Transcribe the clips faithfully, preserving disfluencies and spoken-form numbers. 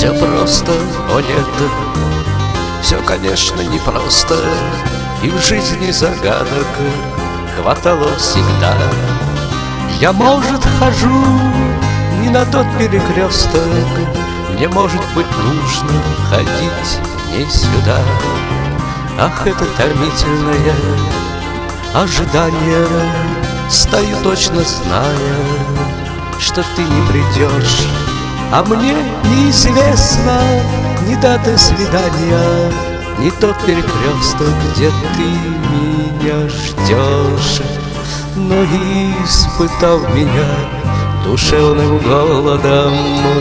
Все просто, о нет, все, конечно, непросто, и в жизни загадок хватало всегда. Я, может, хожу не на тот перекресток, мне, может быть, нужно ходить не сюда. Ах, это томительное ожидание, стою точно зная, что ты не придешь, а мне неизвестно ни дата свидания, ни тот перекресток, где ты меня ждешь. Но испытав меня душевным голодом,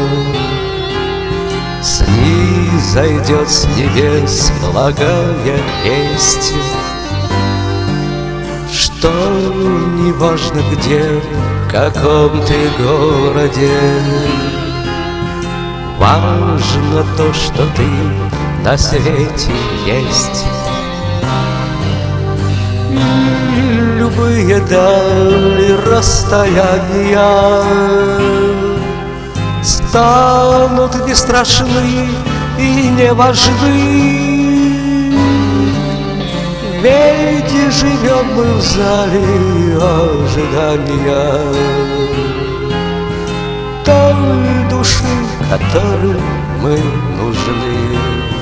снизойдет с небес благая весть, что неважно где, в каком ты городе, важно то, что ты на свете есть. И любые дали расстояния станут не страшны и не важны, ведь живем мы в зале ожидания той души, которой мы нужны.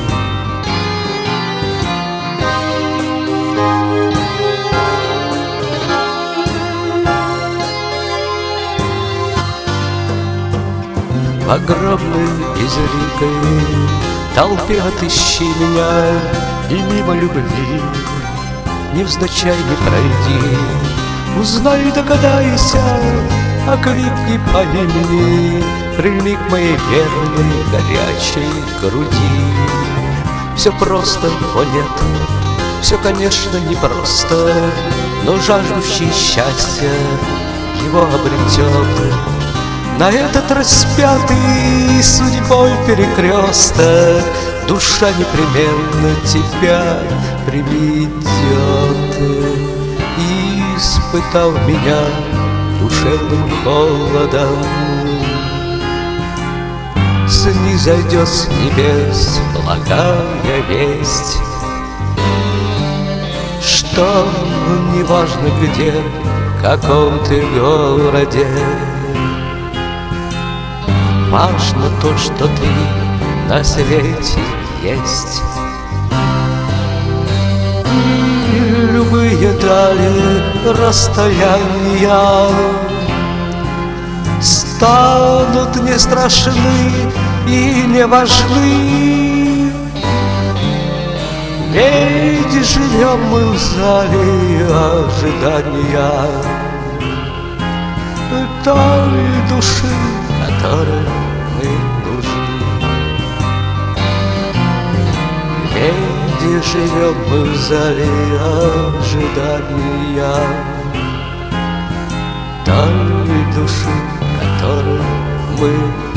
В огромной безликой толпе отыщи меня, и мимо любви невзначай не пройди. Узнай, догадайся, окликни по имени, прильни к моей верной горячей груди. Все просто, о нет, все, конечно, непросто, но жаждущий счастья его обретет. На этот распятый судьбой перекресток душа непременно тебя приведет. И, испытав меня душевным холодом, снизойдет с небес благая весть, что неважно где, в каком ты городе, важно то, что ты на свете есть. И любые дали расстояния станут не страшны и не важны, ведь живем мы в зале ожидания той души, которой мы нужны. Ведь живем мы в зале ожидания той души, которой мы